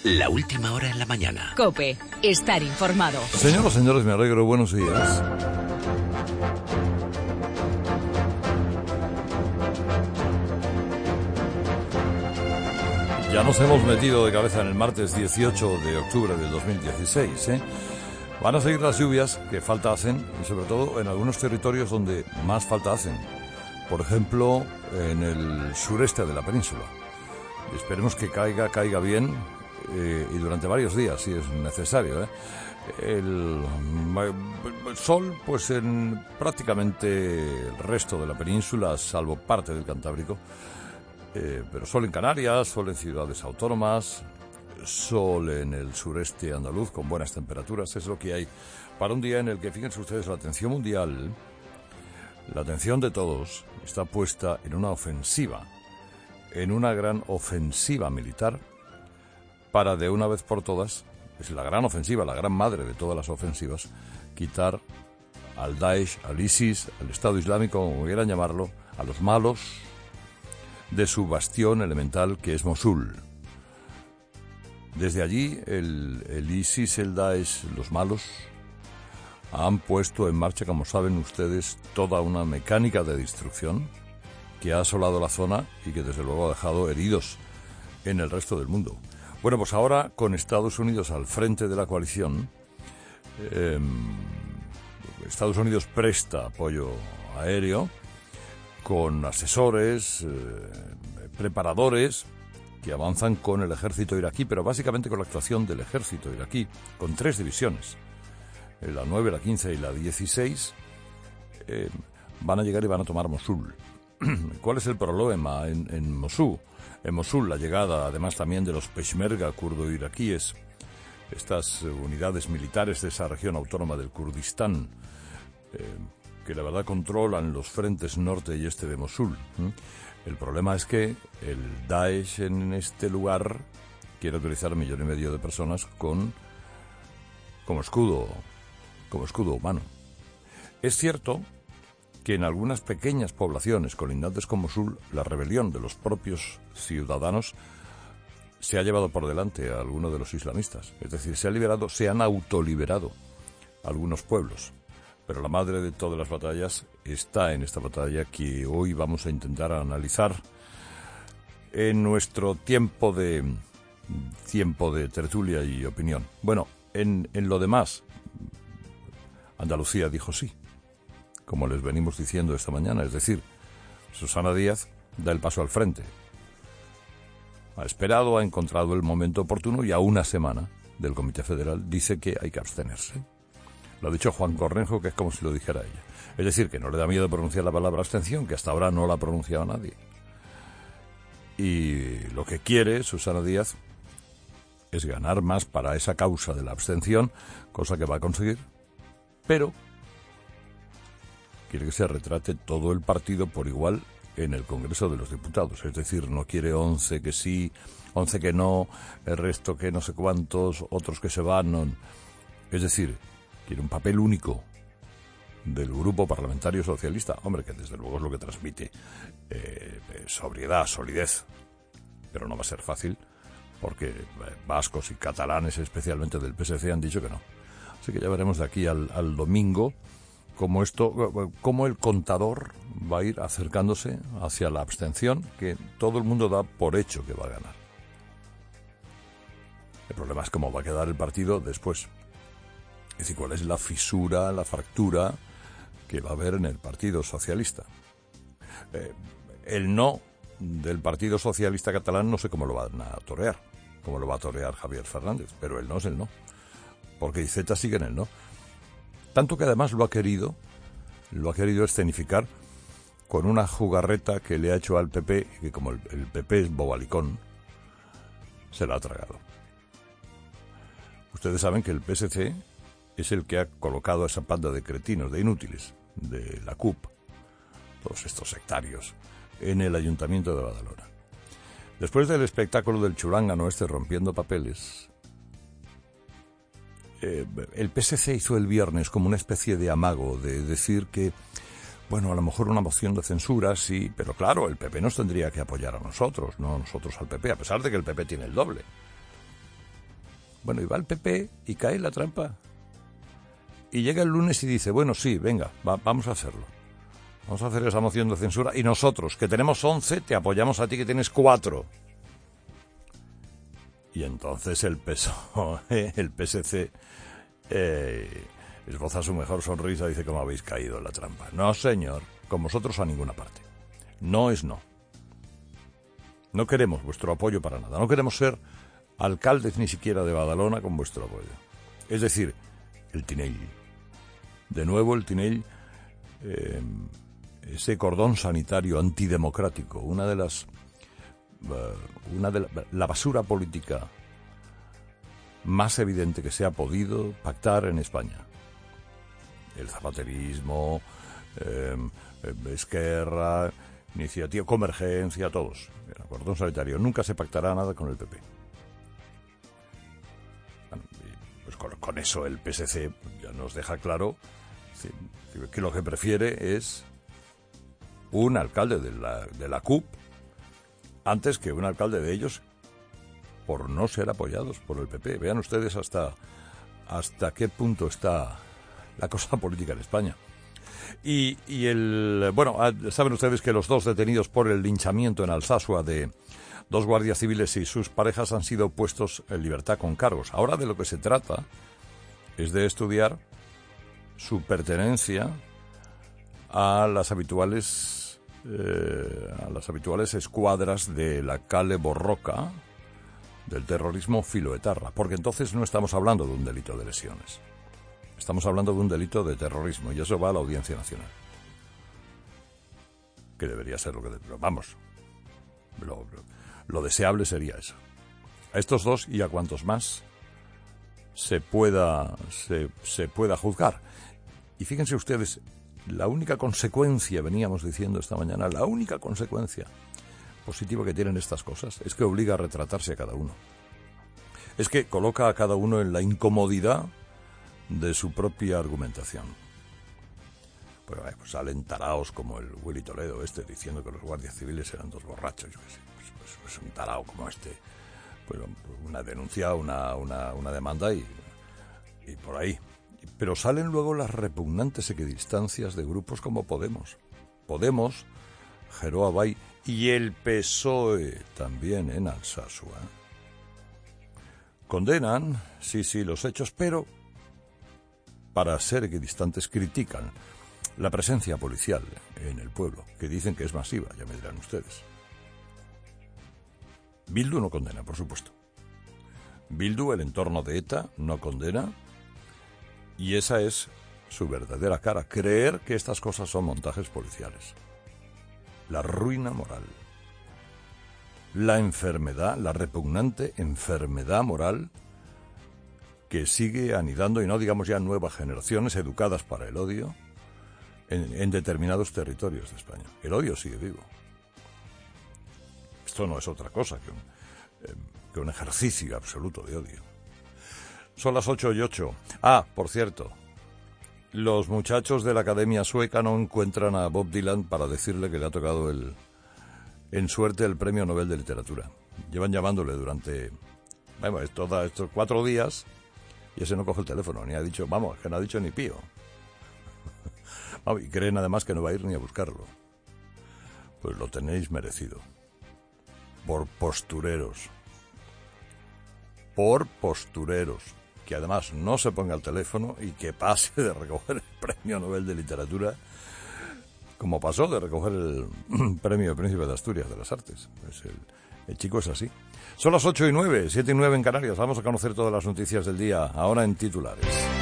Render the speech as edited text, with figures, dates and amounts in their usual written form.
La última hora en la mañana. COPE. Estar informado. Señoras, señores, me alegro. Buenos días. Ya nos hemos metido de cabeza en el martes 18 de octubre del 2016, ¿eh? Van a seguir las lluvias que falta hacen y sobre todo en algunos territorios donde más falta hacen. Por ejemplo, en el sureste de la península. Y esperemos que caiga bien y durante varios días, si es necesario, ¿eh? El sol, pues en prácticamente el resto de la península, salvo parte del Cantábrico. Pero sol en Canarias, sol en ciudades autónomas, sol en el sureste andaluz con buenas temperaturas. Es lo que hay para un día en el que, fíjense ustedes, la atención mundial, la atención de todos está puesta en una ofensiva, en una gran ofensiva militar para de una vez por todas, es la gran ofensiva, la gran madre de todas las ofensivas, quitar al Daesh, al ISIS, al Estado Islámico, como quieran llamarlo, a los malos, de su bastión elemental que es Mosul. Desde allí el ISIS, el Daesh, los malos, han puesto en marcha, como saben ustedes, toda una mecánica de destrucción que ha asolado la zona y que desde luego ha dejado heridos en el resto del mundo. Bueno, pues ahora con Estados Unidos al frente de la coalición, Estados Unidos presta apoyo aéreo con asesores, preparadores que avanzan con el ejército iraquí, pero básicamente con la actuación del ejército iraquí, con 3 divisiones, la 9, la 15 y la 16, van a llegar y van a tomar Mosul. ¿Cuál es el problema en Mosul? En Mosul, la llegada además también de los peshmerga kurdo-iraquíes, estas unidades militares de esa región autónoma del Kurdistán, que la verdad controlan los frentes norte y este de Mosul. El problema es que el Daesh en este lugar quiere utilizar 1,5 millones de personas como escudo humano. Es cierto que en algunas pequeñas poblaciones colindantes con Mosul, la rebelión de los propios ciudadanos se ha llevado por delante a algunos de los islamistas. Es decir, se han autoliberado algunos pueblos. Pero la madre de todas las batallas está en esta batalla que hoy vamos a intentar analizar en nuestro tiempo de tertulia y opinión. Bueno, en lo demás, Andalucía dijo sí, como les venimos diciendo esta mañana. Es decir, Susana Díaz da el paso al frente. Ha esperado, ha encontrado el momento oportuno y a una semana del Comité Federal dice que hay que abstenerse. Lo ha dicho Juan Cornejo, que es como si lo dijera ella. Es decir, que no le da miedo pronunciar la palabra abstención, que hasta ahora no la ha pronunciado nadie. Y lo que quiere Susana Díaz es ganar más para esa causa de la abstención, cosa que va a conseguir, pero quiere que se retrate todo el partido por igual en el Congreso de los Diputados. Es decir, no quiere 11 que sí, 11 que no, el resto que no sé cuántos, otros que se van. No. Es decir, quiere un papel único del Grupo Parlamentario Socialista. Hombre, que desde luego es lo que transmite sobriedad, solidez. Pero no va a ser fácil, porque vascos y catalanes, especialmente del PSC, han dicho que no. Así que ya veremos de aquí al domingo cómo el contador va a ir acercándose hacia la abstención, que todo el mundo da por hecho que va a ganar. El problema es cómo va a quedar el partido después. Es decir, cuál es la fisura, la fractura que va a haber en el Partido Socialista. El no del Partido Socialista catalán no sé cómo lo van a torear, cómo lo va a torear Javier Fernández, pero el no es el no, porque Iceta sigue en el no. Tanto que además lo ha querido escenificar con una jugarreta que le ha hecho al PP, que como el PP es bobalicón, se la ha tragado. Ustedes saben que el PSC es el que ha colocado a esa panda de cretinos, de inútiles, de la CUP, todos estos sectarios, en el Ayuntamiento de Badalona. Después del espectáculo del churángano rompiendo papeles, el PSC hizo el viernes como una especie de amago de decir que, bueno, a lo mejor una moción de censura, sí, pero claro, el PP nos tendría que apoyar a nosotros, no nosotros al PP, a pesar de que el PP tiene el doble. Bueno, y va el PP y cae en la trampa. Y llega el lunes y dice, bueno, sí, venga, vamos a hacerlo. Vamos a hacer esa moción de censura y nosotros, que tenemos 11, te apoyamos a ti que tienes 4. Y entonces el PSOE, el PSC, esboza su mejor sonrisa y dice, ¿cómo habéis caído en la trampa? No, señor, con vosotros a ninguna parte. No es no. No queremos vuestro apoyo para nada. No queremos ser alcaldes ni siquiera de Badalona con vuestro apoyo. Es decir, el Tinell. De nuevo el Tinell, ese cordón sanitario antidemocrático, una de la basura política más evidente que se ha podido pactar en España. El zapaterismo, Esquerra, Iniciativa, Convergencia, todos. El cordón sanitario. Nunca se pactará nada con el PP. Bueno, pues con eso el PSC ya nos deja claro que lo que prefiere es un alcalde de la CUP antes que un alcalde de ellos por no ser apoyados por el PP. Vean ustedes hasta qué punto está la cosa política en España. Saben ustedes que los 2 detenidos por el linchamiento en Alsasua de 2 guardias civiles y sus parejas han sido puestos en libertad con cargos. Ahora de lo que se trata es de estudiar su pertenencia a las habituales escuadras de la Kale Borroka del terrorismo filoetarra, porque entonces no estamos hablando de un delito de lesiones. Estamos hablando de un delito de terrorismo y eso va a la Audiencia Nacional. Que debería ser lo que... Vamos, lo deseable sería eso. A estos 2 y a cuantos más se pueda juzgar. Y fíjense ustedes, la única consecuencia, veníamos diciendo esta mañana, la única consecuencia positiva que tienen estas cosas es que obliga a retratarse a cada uno. Es que coloca a cada uno en la incomodidad de su propia argumentación. Pues salen taraos como el Willy Toledo diciendo que los guardias civiles eran 2 borrachos. Yo qué sé, pues un tarao como pues una denuncia, una demanda y por ahí. Pero salen luego las repugnantes equidistancias de grupos como Podemos, Geroa Bai y el PSOE también en Alsasua. Condenan, sí, los hechos, pero para ser equidistantes critican la presencia policial en el pueblo, que dicen que es masiva, ya me dirán ustedes. Bildu no condena, por supuesto. Bildu, el entorno de ETA, no condena, y esa es su verdadera cara, creer que estas cosas son montajes policiales. La ruina moral, la enfermedad, la repugnante enfermedad moral que sigue anidando, y no digamos ya nuevas generaciones educadas para el odio, en determinados territorios de España. El odio sigue vivo. Esto no es otra cosa que un ejercicio absoluto de odio. Son las 8:08. Ah, por cierto, los muchachos de la Academia Sueca no encuentran a Bob Dylan para decirle que le ha tocado en suerte el Premio Nobel de Literatura. Llevan llamándole durante todos estos 4 días y ese no coge el teléfono, ni ha dicho, que no ha dicho ni pío. Y creen además que no va a ir ni a buscarlo. Pues lo tenéis merecido. Por postureros. Que además no se ponga al teléfono y que pase de recoger el Premio Nobel de Literatura, como pasó de recoger el Premio Príncipe de Asturias de las Artes. Pues el chico es así. Son las 8:09, 7:09 en Canarias. Vamos a conocer todas las noticias del día, ahora en titulares.